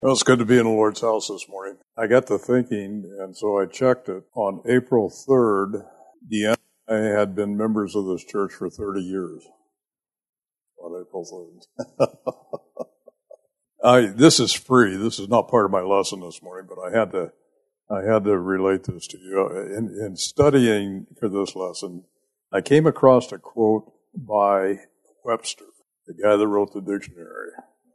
Well, it's good to be in the Lord's house this morning. I got to thinking, and so I checked it. On April 3rd, Deanna and I had been members of this church for 30 years. On April 3rd. This is free. This is not part of my lesson this morning, but I had to relate this to you. In studying for this lesson, I came across a quote by Webster, the guy that wrote the dictionary.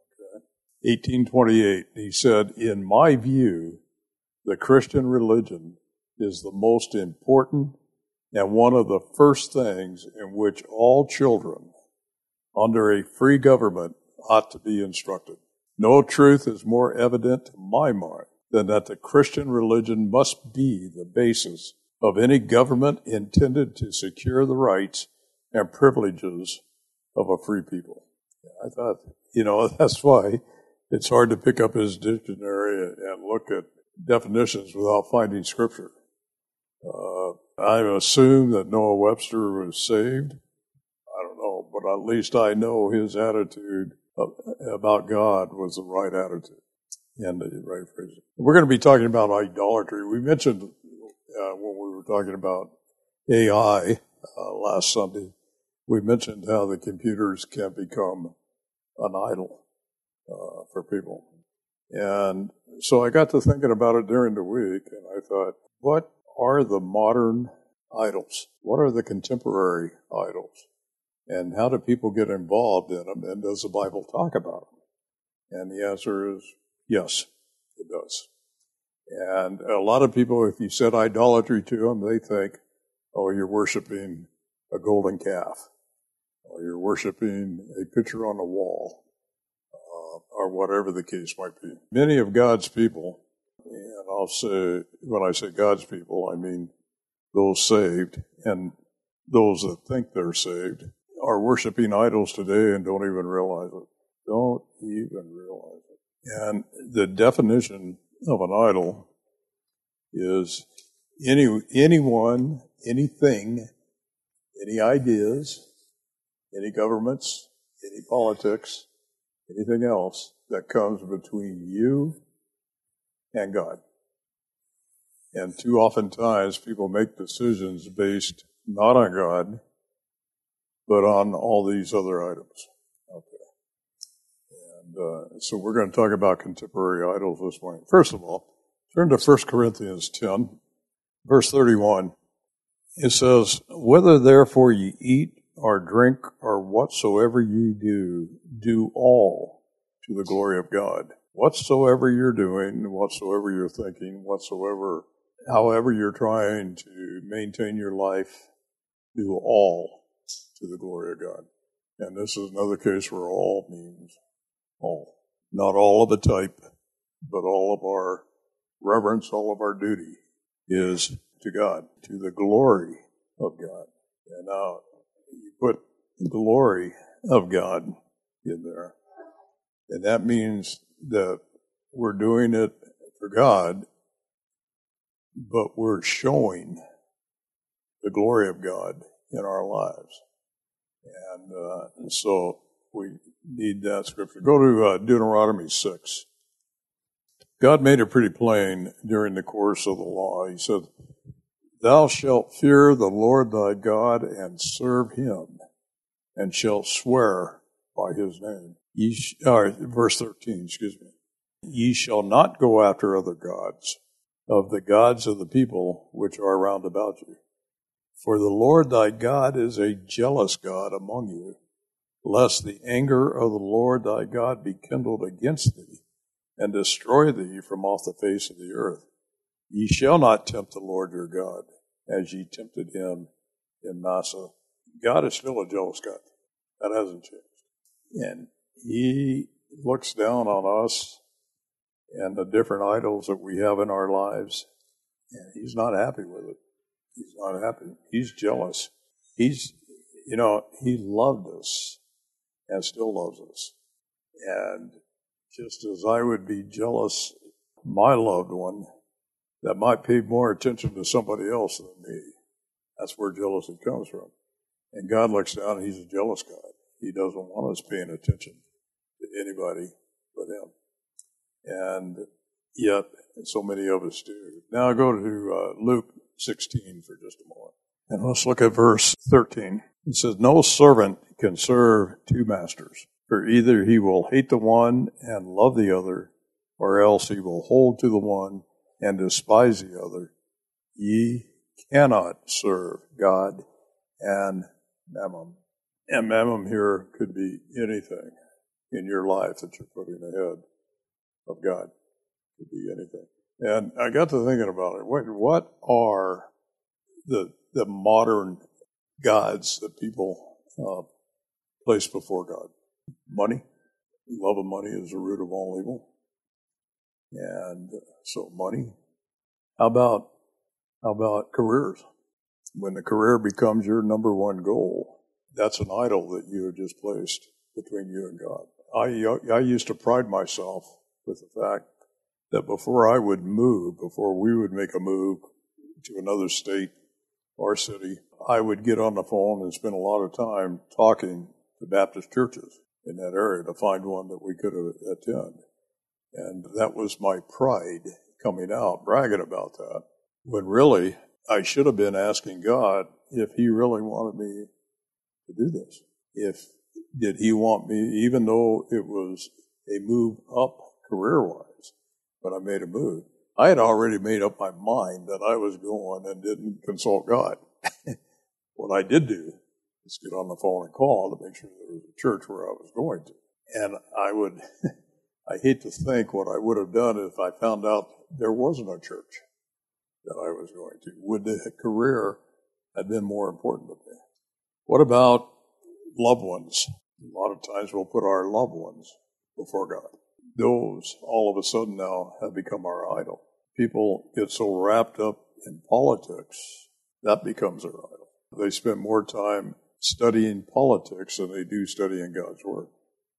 1828, he said, "In my view, the Christian religion is the most important and one of the first things in which all children under a free government ought to be instructed. No truth is more evident to my mind than that the Christian religion must be the basis of any government intended to secure the rights and privileges of a free people." I thought, that's why it's hard to pick up his dictionary and look at definitions without finding scripture. I assume that Noah Webster was saved. I don't know, but at least I know his attitude about God was the right attitude and the right phrase. We're going to be talking about idolatry. We mentioned when we were talking about AI last Sunday, we mentioned how the computers can become an idol for people. And so I got to thinking about it during the week, and I thought, what are the modern idols? What are the contemporary idols? And how do people get involved in them? And does the Bible talk about them? And the answer is yes, it does. And a lot of people, if you said idolatry to them, they think, oh, you're worshiping a golden calf, or you're worshiping a picture on the wall, or whatever the case might be. Many of God's people, and I'll say, when I say God's people, I mean those saved and those that think they're saved, are worshiping idols today and don't even realize it. Don't even realize it. And the definition of an idol is anyone, anything, any ideas, any governments, any politics, anything else that comes between you and God. And too often times people make decisions based not on God, but on all these other items out there. And so we're going to talk about contemporary idols this morning. First of all, turn to 1 Corinthians 10, verse 31. It says, "Whether therefore ye eat or drink or whatsoever ye do all to the glory of God." Whatsoever you're doing, whatsoever you're thinking, however you're trying to maintain your life, do all to the glory of God. And this is another case where all means all. Not all of a type, but all of our reverence, all of our duty is to God, to the glory of God. And now you put the glory of God in there. And that means that we're doing it for God, but we're showing the glory of God in our lives. And so we need that scripture. Go to Deuteronomy 6. God made it pretty plain during the course of the law. He said, "Thou shalt fear the Lord thy God and serve him, and shalt swear by his name." Verse 13, "Ye shall not go after other gods, of the gods of the people which are round about you. For the Lord thy God is a jealous God among you, lest the anger of the Lord thy God be kindled against thee, and destroy thee from off the face of the earth. Ye shall not tempt the Lord your God, as ye tempted him in Massah." God is still a jealous God. That hasn't changed. And he looks down on us and the different idols that we have in our lives, and he's not happy with it. He's not happy. He's jealous. He loved us and still loves us. And just as I would be jealous of my loved one that might pay more attention to somebody else than me, that's where jealousy comes from. And God looks down and he's a jealous God. He doesn't want us paying attention to anybody but him. And yet, so many of us do. Now go to Luke 16 for just a moment. And let's look at verse 13. It says, no servant can serve two masters, for either he will hate the one and love the other, or else he will hold to the one and despise the other. Ye cannot serve God and mammon. And mammon here could be anything in your life that you're putting ahead of God. It could be anything. And I got to thinking about it. What are the modern gods that people place before God? Money. Love of money is the root of all evil. And so money. How about careers? When the career becomes your number one goal, that's an idol that you have just placed between you and God. I used to pride myself with the fact that before we would make a move to another state or city, I would get on the phone and spend a lot of time talking to Baptist churches in that area to find one that we could attend. And that was my pride coming out, bragging about that, when really I should have been asking God if he really wanted me to do this. Did he want me, even though it was a move up career-wise, but I made a move. I had already made up my mind that I was going and didn't consult God. What I did do is get on the phone and call to make sure there was a church where I was going to. And I hate to think what I would have done if I found out there wasn't a church that I was going to. Would the career have been more important to me? What about loved ones? A lot of times we'll put our loved ones before God. Those, all of a sudden now, have become our idol. People get so wrapped up in politics, that becomes their idol. They spend more time studying politics than they do studying God's Word.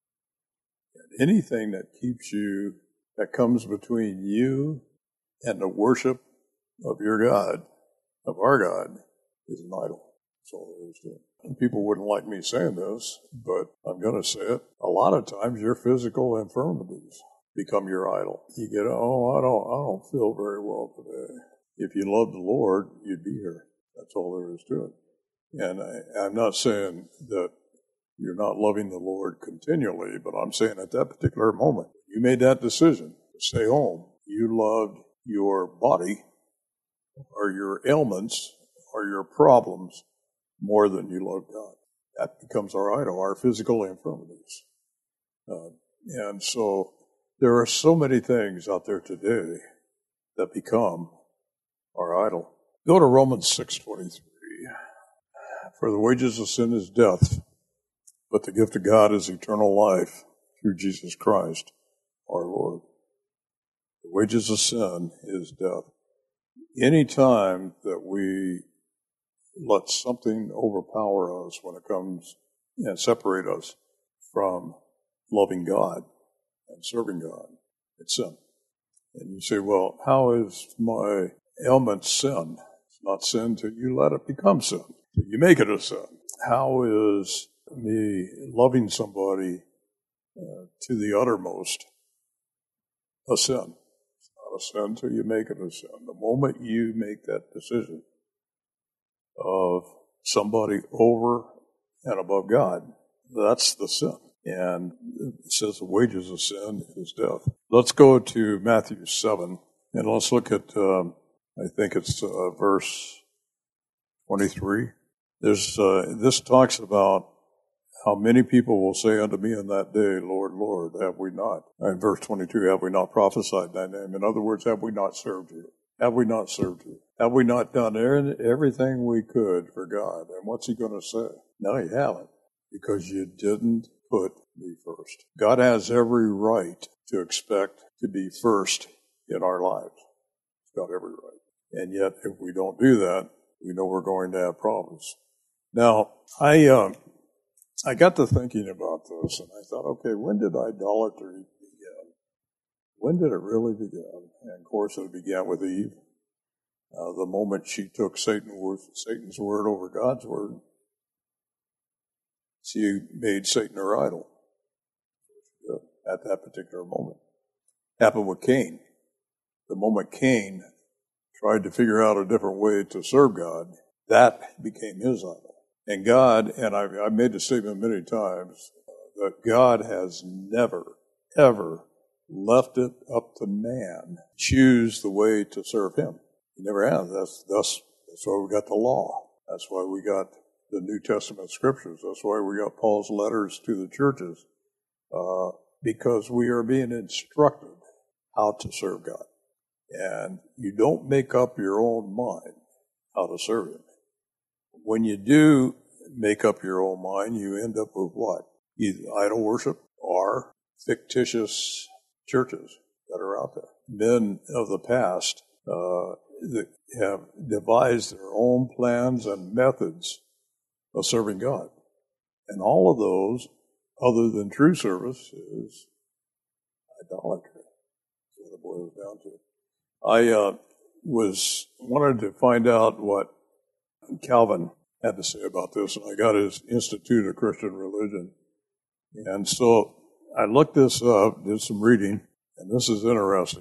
And anything that comes between you and the worship of your God, of our God, is an idol. That's all there is to it. And people wouldn't like me saying this, but I'm going to say it. A lot of times your physical infirmities become your idol. You get, I don't feel very well today. If you love the Lord, you'd be here. That's all there is to it. And I'm not saying that you're not loving the Lord continually, but I'm saying at that particular moment, you made that decision to stay home. You loved your body or your ailments or your problems more than you love God. That becomes our idol, our physical infirmities. And so there are so many things out there today that become our idol. Go to Romans 6:23. For the wages of sin is death, but the gift of God is eternal life through Jesus Christ, our Lord. The wages of sin is death. Any time that we let something overpower us when it comes and separate us from loving God and serving God, it's sin. And you say, well, how is my ailment sin? It's not sin till you let it become sin. Till you make it a sin. How is me loving somebody to the uttermost a sin? It's not a sin till you make it a sin. The moment you make that decision of somebody over and above God, that's the sin. And it says the wages of sin is death. Let's go to Matthew 7, and let's look at, I think it's verse 23. This talks about how many people will say unto me in that day, Lord, Lord, have we not? And verse 22, have we not prophesied thy name? In other words, have we not served you? Have we not served you? Have we not done everything we could for God? And what's he going to say? No, you haven't, because you didn't put me first. God has every right to expect to be first in our lives. He's got every right. And yet, if we don't do that, we know we're going to have problems. Now, I got to thinking about this, and I thought, okay, when did idolatry begin? When did it really begin? And of course, it began with Eve. The moment she took Satan's word over God's word, she made Satan her idol at that particular moment. happened with Cain. The moment Cain tried to figure out a different way to serve God, that became his idol. And God, and I've made the statement many times, that God has never, ever left it up to man to choose the way to serve him. He never has. That's why we got the law. That's why we got the New Testament scriptures. That's why we got Paul's letters to the churches, because we are being instructed how to serve God. And you don't make up your own mind how to serve him. When you do make up your own mind, you end up with what? Either idol worship or fictitious churches that are out there. Men of the past that have devised their own plans and methods of serving God. And all of those, other than true service, is idolatry. That's what it boils down to. I wanted to find out what Calvin had to say about this, and I got his Institute of Christian Religion. And so I looked this up, did some reading, and this is interesting.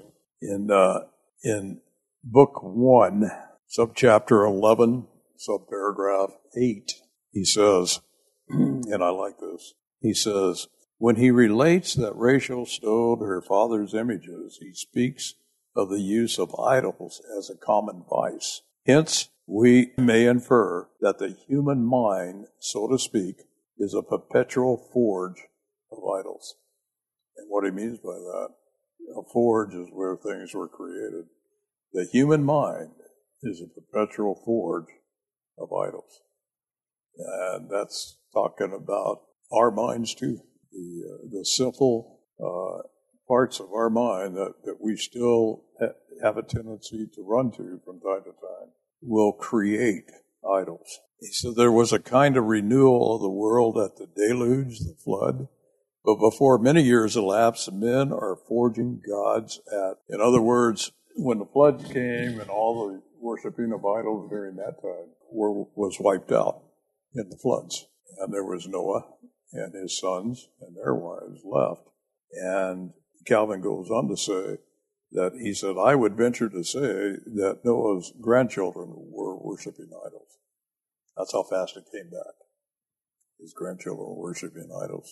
In Book 1, subchapter 11, subparagraph 8, he says, and I like this, he says, when he relates that Rachel stole her father's images, he speaks of the use of idols as a common vice. Hence, we may infer that the human mind, so to speak, is a perpetual forge of idols. And what he means by that, a forge is where things were created. The human mind is a perpetual forge of idols. And that's talking about our minds too. The simple parts of our mind that we still have a tendency to run to from time to time will create idols. He said there was a kind of renewal of the world at the deluge, the flood, but before many years elapsed, men are forging gods in other words, when the flood came and all the worshiping of idols during that time was wiped out in the floods. And there was Noah and his sons and their wives left. And Calvin goes on to say that he said, I would venture to say that Noah's grandchildren were worshiping idols. That's how fast it came back. His grandchildren were worshiping idols.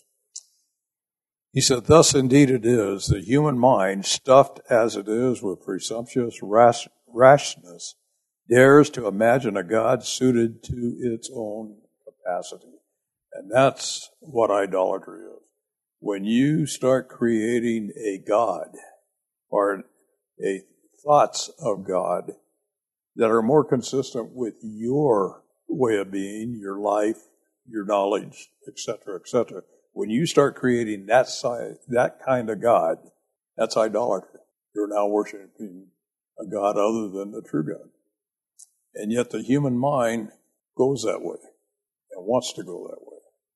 He said, thus indeed it is, the human mind, stuffed as it is with presumptuous rashness, dares to imagine a God suited to its own capacity. And that's what idolatry is. When you start creating a God or a thoughts of God that are more consistent with your way of being, your life, your knowledge, etc., etc., when you start creating that kind of God, that's idolatry. You're now worshiping a God other than the true God. And yet the human mind goes that way and wants to go that way.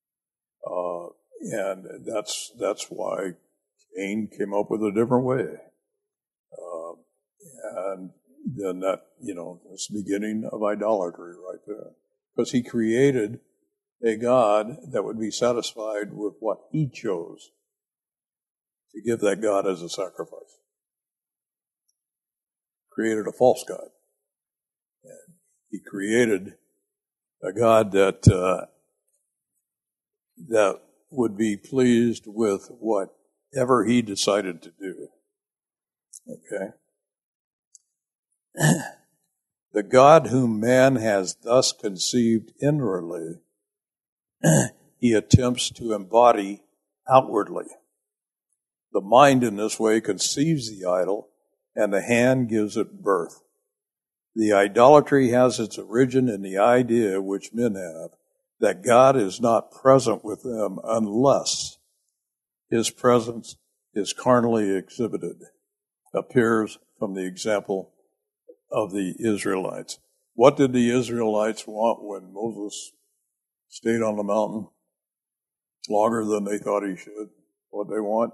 And that's why Cain came up with a different way. And then it's the beginning of idolatry right there. Because he created a God that would be satisfied with what he chose to give that God as a sacrifice. Created a false God. And he created a God that would be pleased with whatever he decided to do. Okay? The God whom man has thus conceived inwardly, he attempts to embody outwardly. The mind in this way conceives the idol, and the hand gives it birth. The idolatry has its origin in the idea which men have that God is not present with them unless his presence is carnally exhibited, appears from the example of the Israelites. What did the Israelites want when Moses stayed on the mountain longer than they thought he should? What they want?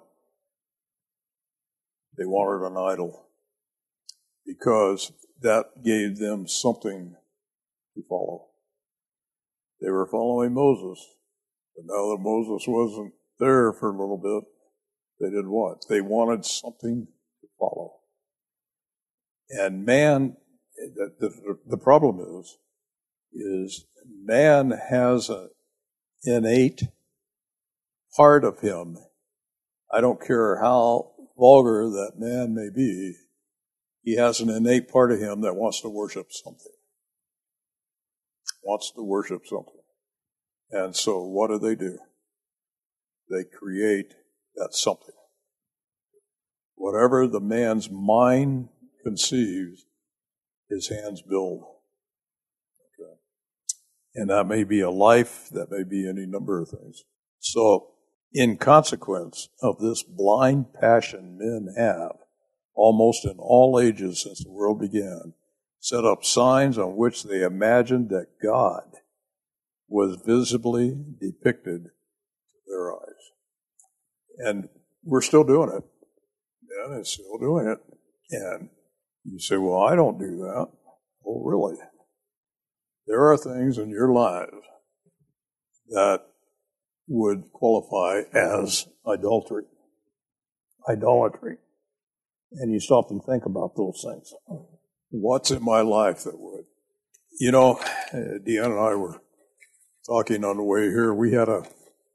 They wanted an idol, because that gave them something to follow. They were following Moses, but now that Moses wasn't there for a little bit, they did what? They wanted something follow. And man, the problem is man has an innate part of him. I don't care how vulgar that man may be, he has an innate part of him that wants to worship something. Wants to worship something. And so what do? They create that something. Whatever the man's mind conceives, his hands build. Okay. And that may be a life, that may be any number of things. So, in consequence of this blind passion men have, almost in all ages since the world began, set up signs on which they imagined that God was visibly depicted to their eyes. And we're still doing it. Yeah, it's still doing it. And you say, well, I don't do that. Well, really? There are things in your lives that would qualify as idolatry. Idolatry. And you stop and think about those things. What's in my life that would? You know, Deanna and I were talking on the way here. We had a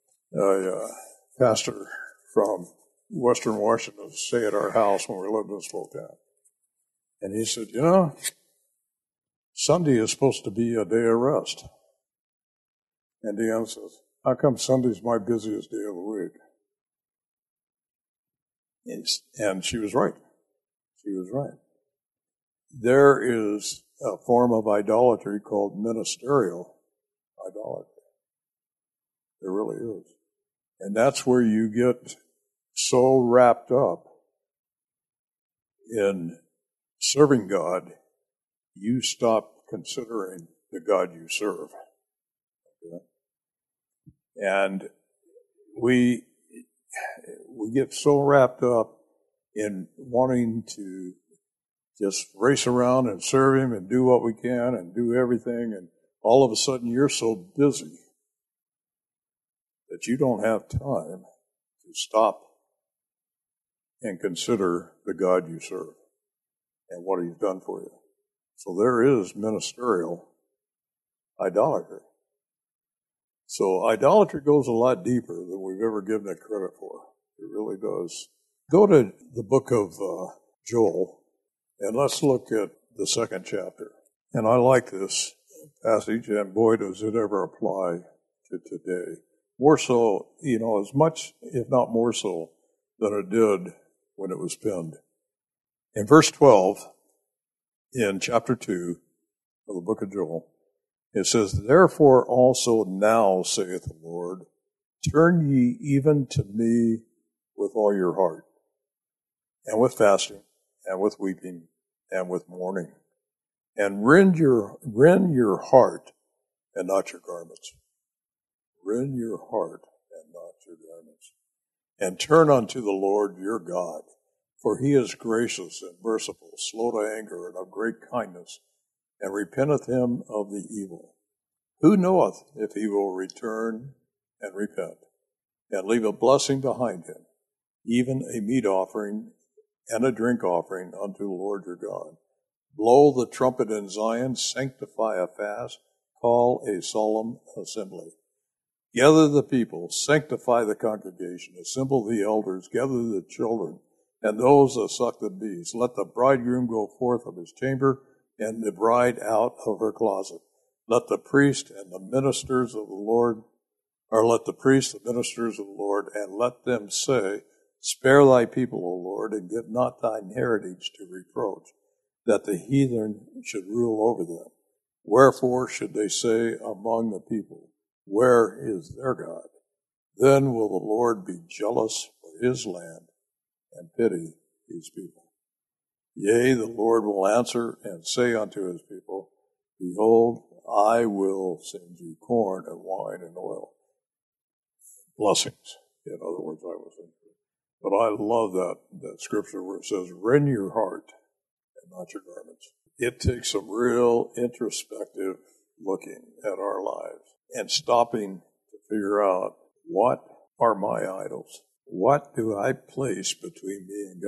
pastor from Western Washington stay at our house when we lived in Spokane. And he said, you know, Sunday is supposed to be a day of rest. And Deanna says, how come Sunday's my busiest day of the week? And she was right. She was right. There is a form of idolatry called ministerial idolatry. There really is. And that's where you get so wrapped up in serving God, you stop considering the God you serve. Okay? And we get so wrapped up in wanting to just race around and serve Him and do what we can and do everything, and all of a sudden you're so busy that you don't have time to stop and consider the God you serve and what He's done for you. So there is ministerial idolatry. So idolatry goes a lot deeper than we've ever given it credit for. It really does. Go to the book of Joel, and let's look at the 2nd chapter. And I like this passage, and boy, does it ever apply to today. More so, as much, if not more so, than it did when it was penned. In verse 12, in chapter 2 of the book of Joel, it says, therefore also now, saith the Lord, turn ye even to me with all your heart, and with fasting, and with weeping, and with mourning, and rend your heart, and not your garments. Rend your heart, and not your garments. And turn unto the Lord your God, for He is gracious and merciful, slow to anger, and of great kindness, and repenteth him of the evil. Who knoweth if he will return and repent, and leave a blessing behind him, even a meat offering and a drink offering unto the Lord your God? Blow the trumpet in Zion, sanctify a fast, call a solemn assembly. Gather the people, sanctify the congregation, assemble the elders, gather the children, and those that suck the beast. Let the bridegroom go forth of his chamber, and the bride out of her closet. Let the priest and the ministers of the Lord, let the priests, the ministers of the Lord, and let them say, spare thy people, O Lord, and give not thine heritage to reproach, that the heathen should rule over them. Wherefore should they say among the people, where is their God? Then will the Lord be jealous for his land and pity his people. Yea, the Lord will answer and say unto his people, behold, I will send you corn and wine and oil. Blessings, in other words, I will send you. But I love that scripture where it says, rend your heart and not your garments. It takes some real introspective looking at our lives and stopping to figure out, what are my idols? What do I place between me and God?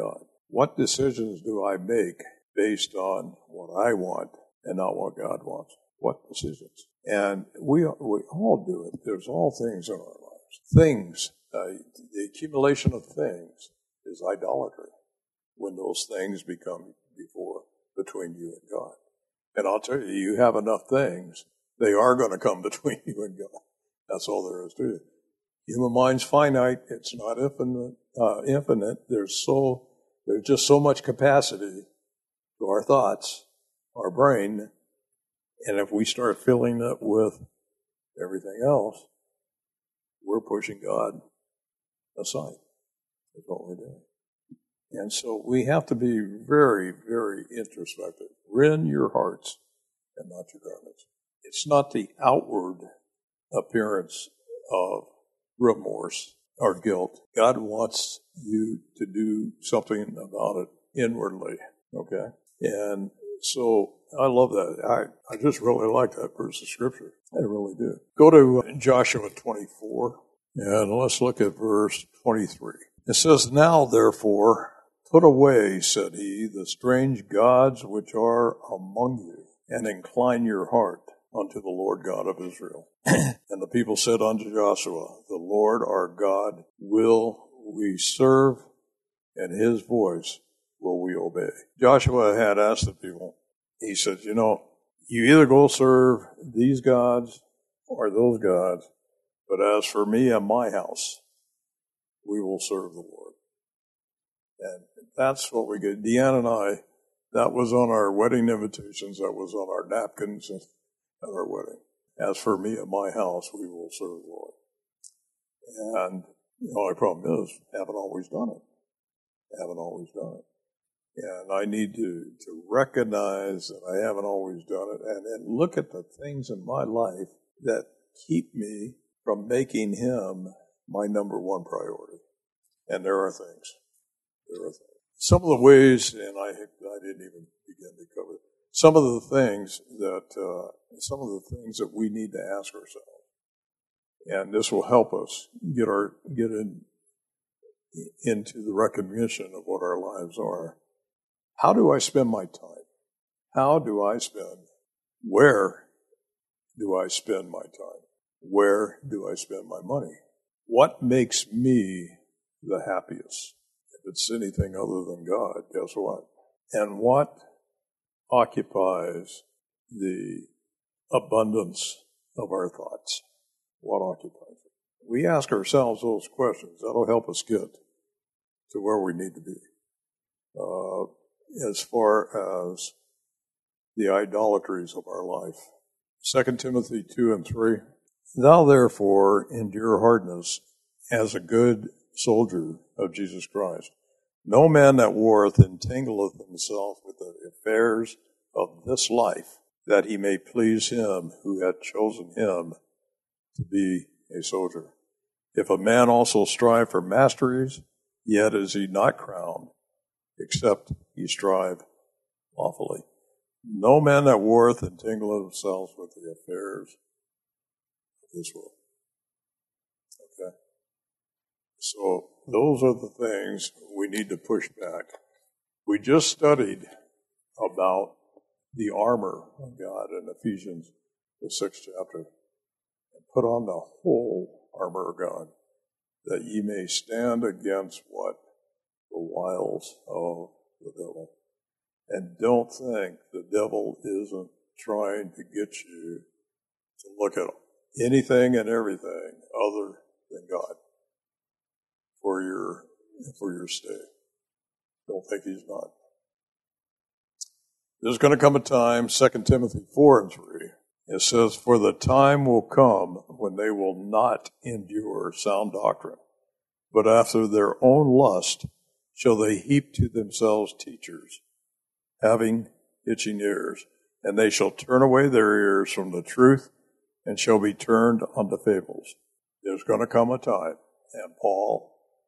What decisions do I make based on what I want and not what God wants? What decisions? And we all do it. There's all things in our lives. Things, the accumulation of things is idolatry when those things become between you and God. And I'll tell you, you have enough things, they are going to come between you and God. That's all there is to it. Human mind's finite. It's not infinite. There's just so much capacity to our thoughts, our brain, and if we start filling it with everything else, we're pushing God aside. That's what we're doing. And so we have to be very, very introspective. Rend your hearts and not your garments. It's not the outward appearance of remorse or guilt. God wants you to do something about it inwardly, okay? And so I love that. I just really like that verse of Scripture. I really do. Go to Joshua 24, and let's look at verse 23. It says, "Now, therefore, put away, said he, the strange gods which are among you, and incline your heart unto the Lord God of Israel." And the people said unto Joshua, "The Lord our God will we serve, and his voice will we obey." Joshua had asked the people, he said, you either go serve these gods or those gods, but as for me and my house, we will serve the Lord. And that's what we get. Deanne and I, that was on our wedding invitations, that was on our napkins at our wedding. As for me and my house, we will serve the Lord. And the only problem is, haven't always done it. And I need to recognize that I haven't always done it, and then look at the things in my life that keep me from making him my number one priority. And there are things. Some of the ways, and I didn't even begin to cover it, some of the things that we need to ask ourselves, and this will help us get into the recognition of what our lives are. How do I spend my time? Where do I spend my time? Where do I spend my money? What makes me the happiest? If it's anything other than God, guess what? And what occupies the abundance of our thoughts? What occupies it? We ask ourselves those questions. That'll help us get to where we need to be. As far as the idolatries of our life. 2 Timothy 2 and 3. "Thou therefore endure hardness as a good soldier of Jesus Christ. No man that warreth entangleth himself with the affairs of this life, that he may please him who hath chosen him to be a soldier. If a man also strive for masteries, yet is he not crowned, except he strive lawfully. No man that warreth entangleth himself with the affairs of this world." Okay? So those are the things we need to push back. We just studied about the armor of God in Ephesians, the 6th chapter. And put on the whole armor of God, that ye may stand against what? The wiles of the devil. And don't think the devil isn't trying to get you to look at anything and everything other than God for your stay. Don't think he's not. There's going to come a time, 2 Timothy 4 and 3, it says, "For the time will come when they will not endure sound doctrine, but after their own lust shall they heap to themselves teachers, having itching ears, and they shall turn away their ears from the truth, and shall be turned unto fables." There's going to come a time, and Paul,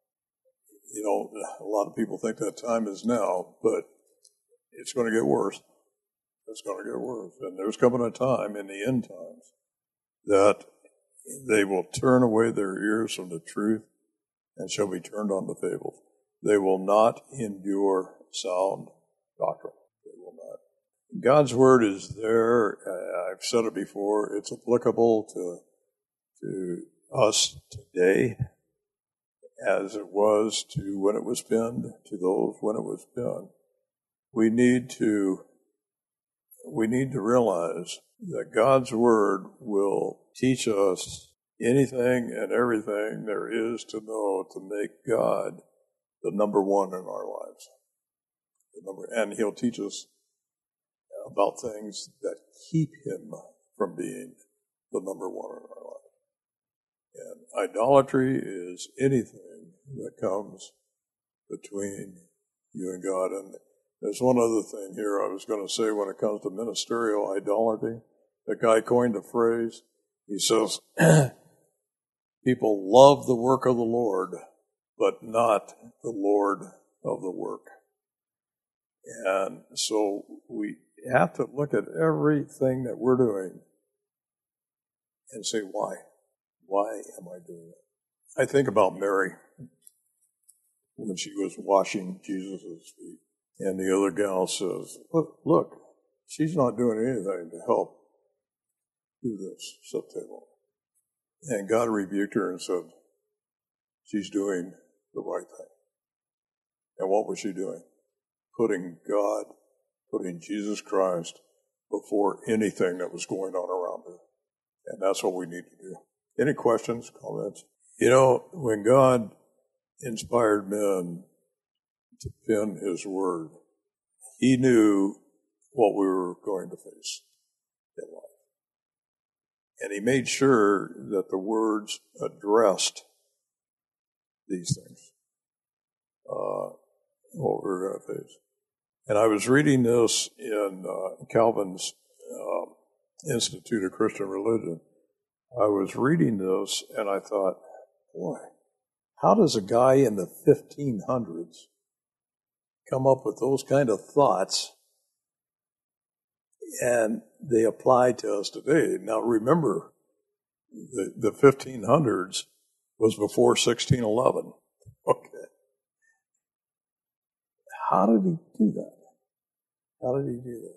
a lot of people think that time is now, but it's going to get worse. It's going to get worse. And there's coming a time in the end times that they will turn away their ears from the truth and shall be turned unto fables. They will not endure sound doctrine. They will not. God's word is there. I've said it before. It's applicable to us today as it was to when it was penned, to those when it was penned. We need to realize that God's word will teach us anything and everything there is to know to make God the number one in our lives. And he'll teach us about things that keep him from being the number one in our life. And idolatry is anything that comes between you and God. And there's one other thing here I was going to say when it comes to ministerial idolatry. The guy coined a phrase. He says, people love the work of the Lord, but not the Lord of the work. And so we have to look at everything that we're doing and say, why? Why am I doing it? I think about Mary when she was washing Jesus' feet. And the other gal says, look, she's not doing anything to help do this, set table. And God rebuked her and said, she's doing the right thing. And what was she doing? Putting Jesus Christ before anything that was going on around her. And that's what we need to do. Any questions, comments? You know, when God inspired men to pen his word, he knew what we were going to face in life. And he made sure that the words addressed these things, what we were going to face. And I was reading this in Calvin's Institute of Christian Religion. I was reading this and I thought, boy, how does a guy in the 1500s come up with those kind of thoughts and they apply to us today? Now remember, the 1500s was before 1611. Okay. How did he do that? How did he do that?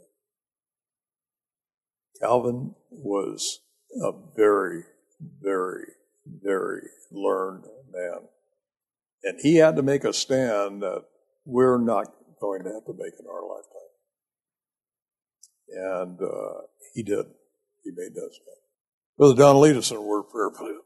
Calvin was a very, very, very learned man. And he had to make a stand that we're not going to have to make in our lifetime. And he did. He made that stand. Brother Don, lead us in a word of prayer, please.